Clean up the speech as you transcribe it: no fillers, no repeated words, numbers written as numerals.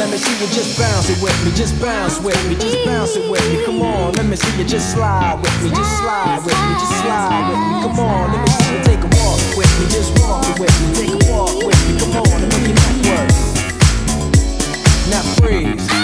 let me see you just bounce it with me, just bounce with me, just bounce it with me. Come on, let me see you just slide with me, just slide with me, just slide with me. Come on, let me see you take a walk with me, just walk it with me, take a walk with me. Come on, and make your neck work. Now freeze.